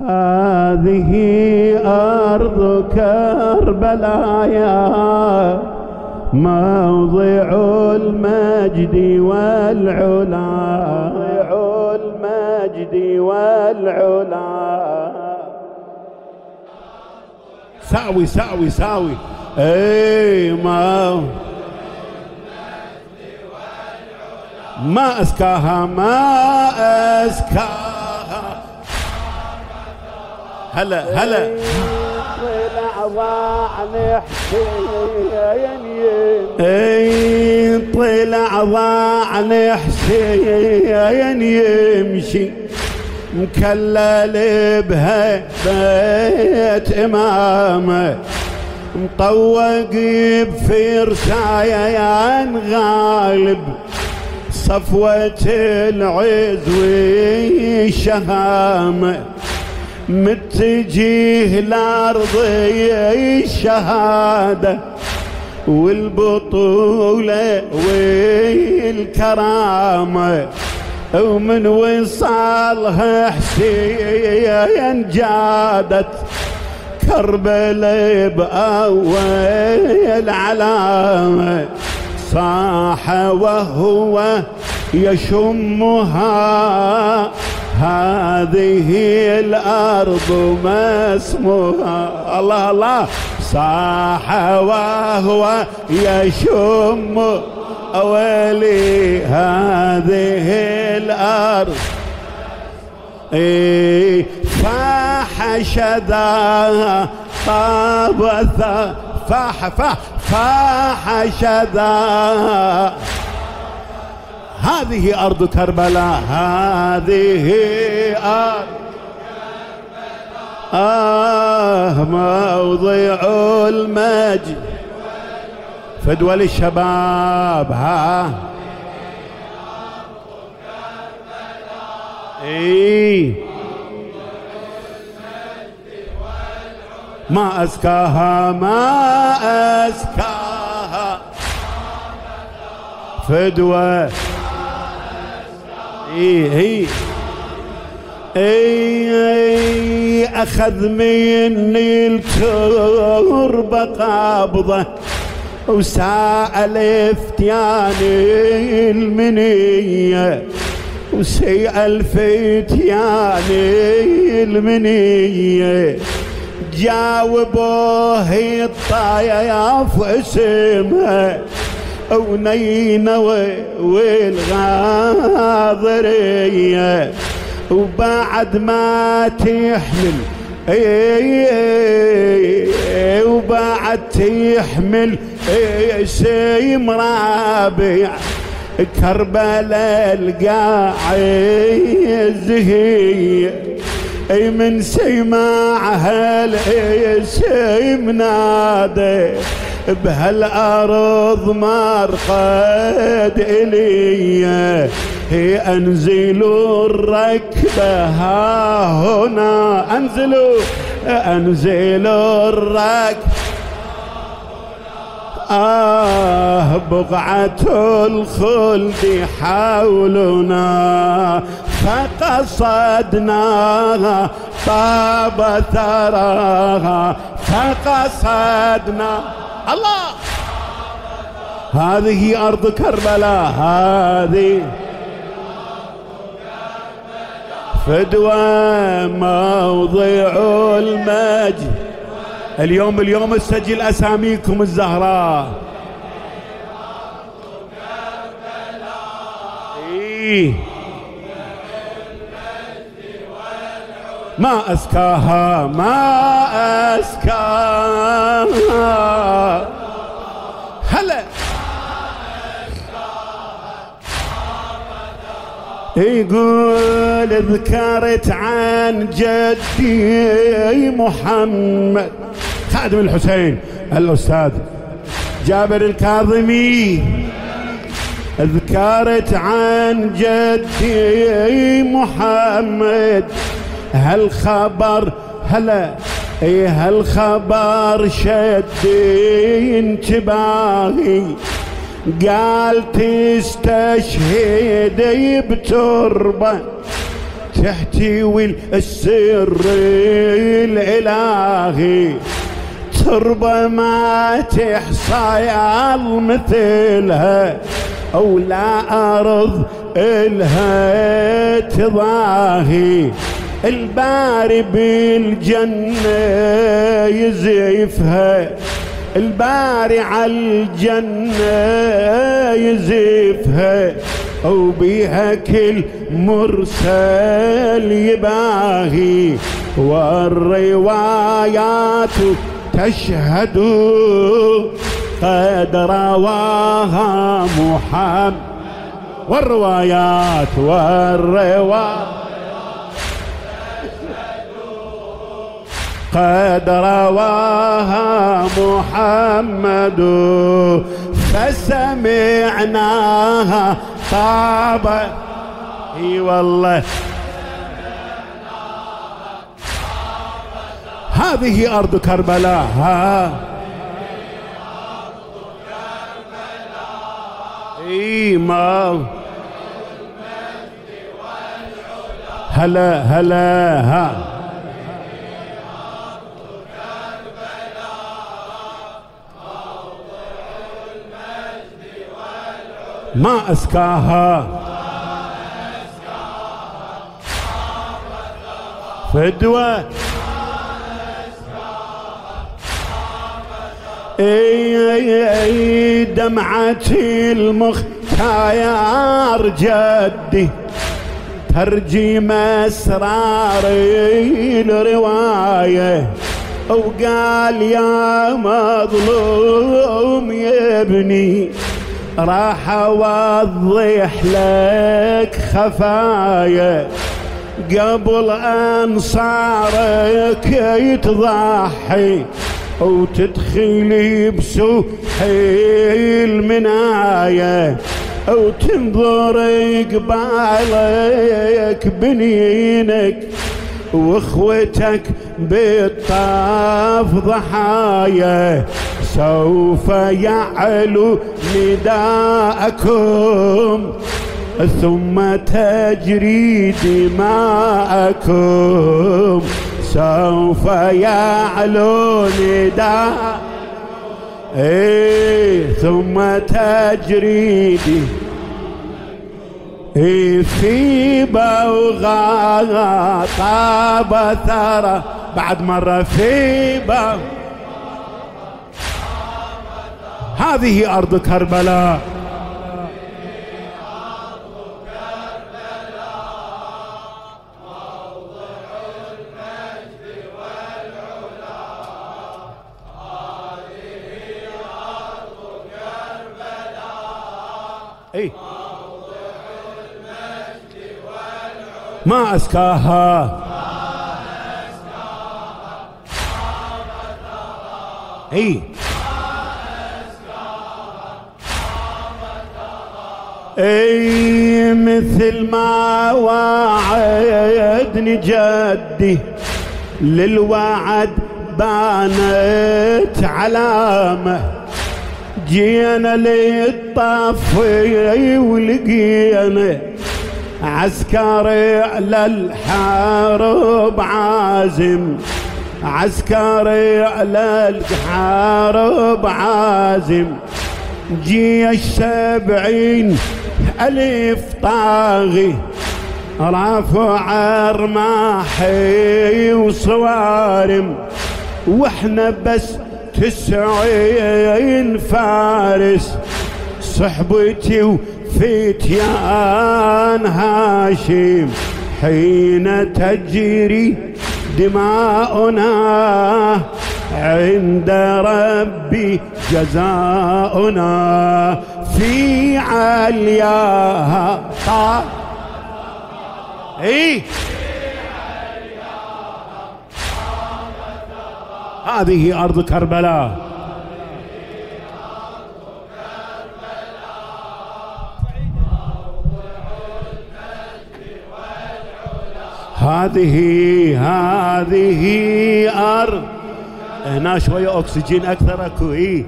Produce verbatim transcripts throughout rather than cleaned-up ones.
هذه أرض كربلاء موضع المجد والعلا، موضع المجد والعلا. ساوي ساوي ساوي اي ما ما أزكاها ما أزكاها. هلا هلا طلع ضاع حسين، اي طلع ضاع حسين يمشي مكلل بها بيت إمامه، مطوق بفرسايان غالب صفوة العز والشهامة، متجيه لأرضي الشهادة والبطولة والكرامة، ومن وصالها حسين جادت كربلاء بأول علامة، صاح وهو يشمها هذه الأرض ما اسمها. الله الله صاح وهو يشم أولي هذه الأرض، إيه فحشدا طابثا فاح فاح فحشدا. هذه أرض كربلاء، هذه أرض كربلاء، آه موضع المجد فدوى للشباب. ها اي ما أزكاها ما أزكاها فدوى. اي اي اي اخذ مني التربة قابضة وسأل فتياني المنية، وسأل فتياني المنية، جاوبوه الطايف اسمها ونينوى والغاضرية، وبعد ما تحمل اي وبعد تحمل سيم رابع كربلاء القاعد زهية، اي من سماعها الاسم نادى بهالارض مرقد الي، هي انزلوا الركبه ها هنا، انزلوا انزلوا الركبه آه بقعة الخلد حولنا، فقصدناها طاب ثراها، فقصدنا الله. هذه أرض كربلاء، هذه فدوى موضع المجد. اليوم اليوم اسجل أساميكم الزهراء. إيه ما أزكاها ما أزكاها. هلا يقول ذكرت عن جدي محمد خادم الحسين الأستاذ جابر الكاظمي، ذكرت عن جدي محمد هالخبر هلا اي هالخبر شد انتباهي، قال تستشهد بتربة تحتوي السر الإلهي، تربة ما تحصى مثلها، أو لا أرض إلها تضاهي. الباري بالجنة يزيفها، الباري عالجنة يزيفها، أو بيها كل مرسل يباهي. والروايات تشهد قد رواها محمد، والروايات والروايات قد رواها محمد، فسمعناها طاب. اي والله هذه أرض كربلاء. ها اي ما هلا هلا ها ما أسكاها فدوة. اي اي اي دمعتي المختار جدي، ترجم اسرار الرواية، وقال يا مظلوم يا ابني راح اوضح لك خفايا، قبل ان صارك يتضحي وتدخلي بسوحي المناية، او تنظر قبالك بنينك واخوتك بالطاف ضحايا، سوف يعلو نداءكم ثم تجري دماءكم، سوف يعلو نداء ايه ثم تجري دي ايه في بوغاء طاب ثرى. بعد مرة في بوغاء. هذه أرض كربلاء. اي ما أسكاها اي اي مثل ما وعدني جدي، للوعد بانت علامة، جينا للطفي ولقينا عسكري على الحرب عازم، عسكري على الحرب عازم، جيش سبعين ألف طاغي، رافع رماحي وصوارم، واحنا بس تسعين فارس، صحبتي وفتيان هاشم، حين تجري دماؤنا عند ربي جزاؤنا، في علياها طا اي هذه أرض كربلاء. هذه هذه أرض. هنا شوية أكسجين أكثر أكو. إيه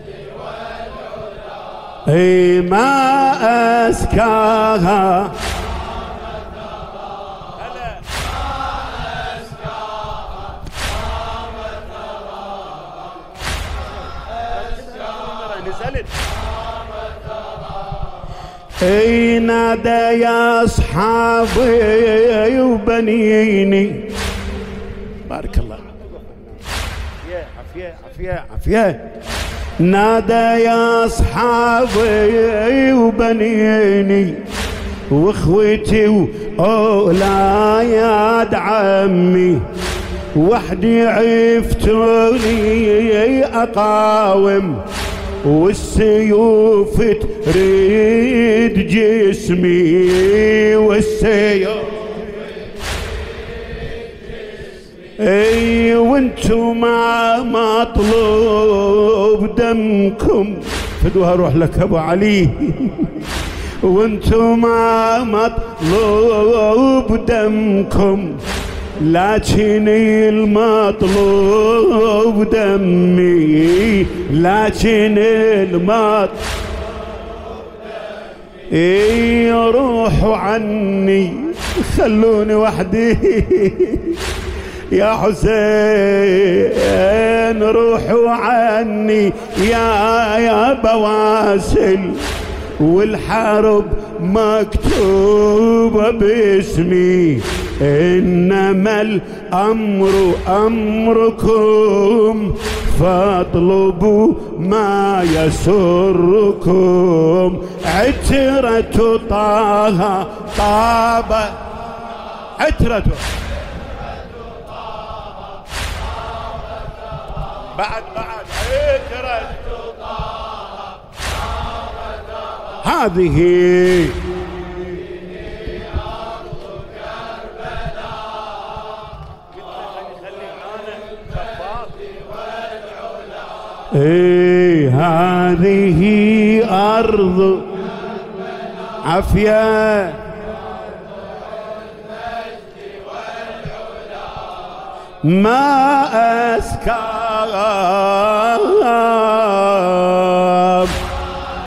اي ما أسكاها اي نادى يا اصحابي وبنيني. بارك الله. عافية عافية عافية. نادى يا اصحابي وبنيني واخوتي واولاد عمي، وحدي عفتوني اقاوم والسيوف تريد جسمي، والسيوف اي وانتو ما مطلوب دمكم. فدوها روح لك ابو علي. وانتو ما مطلوب دمكم، لكن المطلوب دمي، لكن المطلوب اي روحوا عني خلوني وحدي يا حسين، روحوا عني يا يا بواسل، والحرب مكتوبة باسمي، إنما الأمر أمركم فاطلبوا ما يسركم. عترة طه طاب عترة بعد بعد عترة هذه ايه هذه أرض عافية ما أسكى